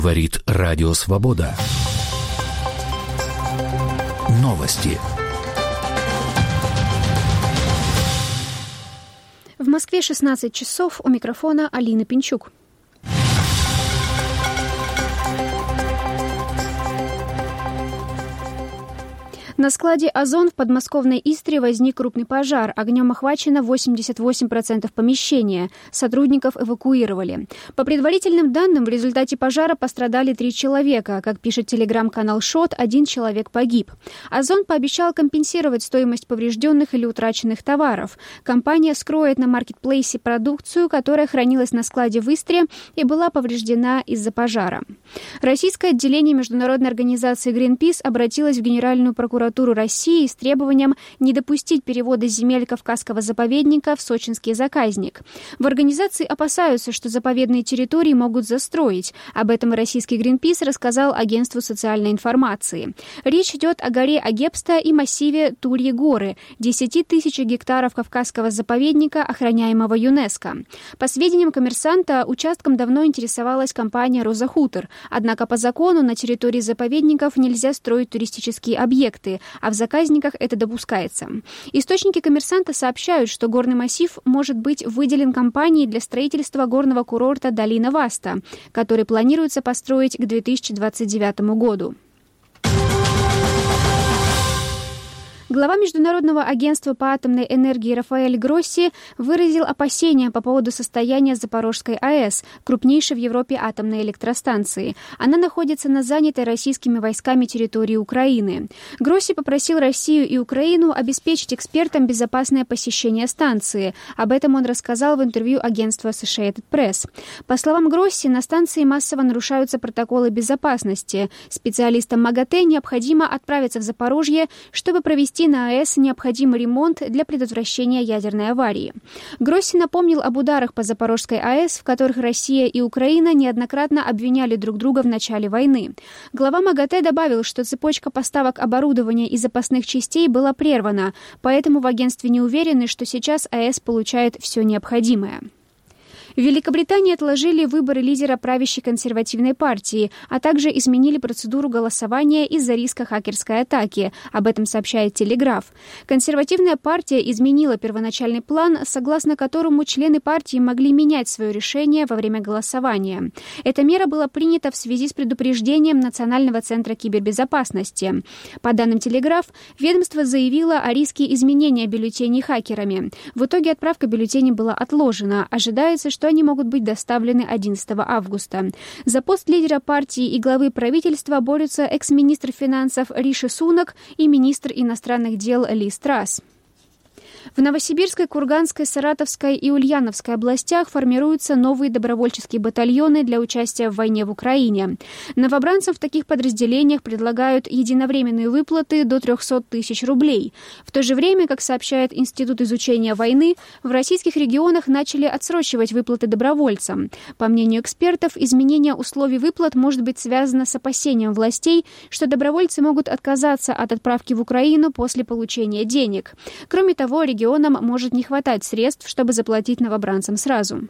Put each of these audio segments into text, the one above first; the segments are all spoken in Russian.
Говорит Радио Свобода. Новости. В Москве 16 часов. У микрофона Алина Пинчук. На складе «Озон» в подмосковной Истре возник крупный пожар. Огнем охвачено 88% помещения. Сотрудников эвакуировали. По предварительным данным, в результате пожара пострадали 3 человека. Как пишет телеграм-канал «Шот», 1 человек погиб. «Озон» пообещал компенсировать стоимость поврежденных или утраченных товаров. Компания скроет на маркетплейсе продукцию, которая хранилась на складе в Истре и была повреждена из-за пожара. Российское отделение международной организации Greenpeace обратилось в Генеральную прокуратуру России с требованием не допустить перевода земель Кавказского заповедника в сочинский заказник. В организации опасаются, что заповедные территории могут застроить. Об этом российский Greenpeace рассказал агентству социальной информации. Речь идет о горе Агепста и массиве Тульи горы, 10 тысяч гектаров Кавказского заповедника, охраняемого ЮНЕСКО. По сведениям «Коммерсанта», участком давно интересовалась компания «Роза Хутор». Однако по закону на территории заповедников нельзя строить туристические объекты, а в заказниках это допускается. Источники «Коммерсанта» сообщают, что горный массив может быть выделен компанией для строительства горного курорта «Долина Васта», который планируется построить к 2029 году. Глава Международного агентства по атомной энергии Рафаэль Гросси выразил опасения по поводу состояния Запорожской АЭС, крупнейшей в Европе атомной электростанции. Она находится на занятой российскими войсками территории Украины. Гросси попросил Россию и Украину обеспечить экспертам безопасное посещение станции. Об этом он рассказал в интервью агентству Associated Press. По словам Гросси, на станции массово нарушаются протоколы безопасности. Специалистам МАГАТЭ необходимо отправиться в Запорожье, чтобы провести на АЭС необходимый ремонт для предотвращения ядерной аварии. Гросси напомнил об ударах по Запорожской АЭС, в которых Россия и Украина неоднократно обвиняли друг друга в начале войны. Глава МАГАТЭ добавил, что цепочка поставок оборудования и запасных частей была прервана, поэтому в агентстве не уверены, что сейчас АЭС получает все необходимое. В Великобритании отложили выборы лидера правящей консервативной партии, а также изменили процедуру голосования из-за риска хакерской атаки. Об этом сообщает «Телеграф». Консервативная партия изменила первоначальный план, согласно которому члены партии могли менять свое решение во время голосования. Эта мера была принята в связи с предупреждением Национального центра кибербезопасности. По данным «Телеграф», ведомство заявило о риске изменения бюллетеней хакерами. В итоге отправка бюллетеней была отложена. Ожидается, что они могут быть доставлены 11 августа. За пост лидера партии и главы правительства борются экс-министр финансов Риши Сунак и министр иностранных дел Лиз Трасс. В Новосибирской, Курганской, Саратовской и Ульяновской областях формируются новые добровольческие батальоны для участия в войне в Украине. Новобранцам в таких подразделениях предлагают единовременные выплаты до 300 тысяч рублей. В то же время, как сообщает Институт изучения войны, в российских регионах начали отсрочивать выплаты добровольцам. По мнению экспертов, изменение условий выплат может быть связано с опасением властей, что добровольцы могут отказаться от отправки в Украину после получения денег. Кроме того, регионам может не хватать средств, чтобы заплатить новобранцам сразу.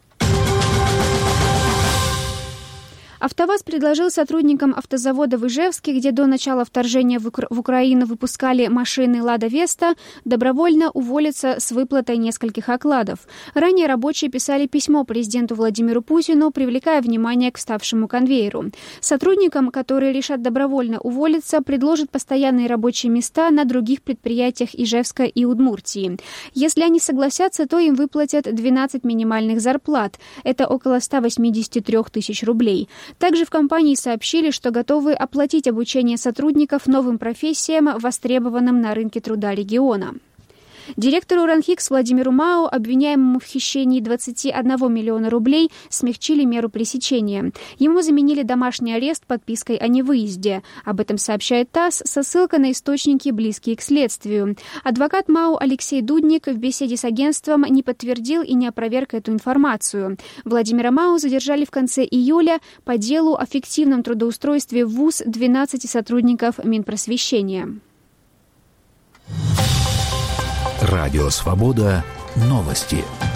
АвтоВАЗ предложил сотрудникам автозавода в Ижевске, где до начала вторжения в Украину выпускали машины «Лада Веста», добровольно уволиться с выплатой нескольких окладов. Ранее рабочие писали письмо президенту Владимиру Путину, привлекая внимание к вставшему конвейеру. Сотрудникам, которые решат добровольно уволиться, предложат постоянные рабочие места на других предприятиях Ижевска и Удмуртии. Если они согласятся, то им выплатят 12 минимальных зарплат. Это около 183 тысяч рублей. Также в компании сообщили, что готовы оплатить обучение сотрудников новым профессиям, востребованным на рынке труда региона. Директору РАНХИКС Владимиру Мау, обвиняемому в хищении 21 миллиона рублей, смягчили меру пресечения. Ему заменили домашний арест подпиской о невыезде. Об этом сообщает ТАСС со ссылкой на источники, близкие к следствию. Адвокат Мау Алексей Дудник в беседе с агентством не подтвердил и не опроверг эту информацию. Владимира Мау задержали в конце июля по делу о фиктивном трудоустройстве в ВУЗ 12 сотрудников Минпросвещения. Радио «Свобода». Новости.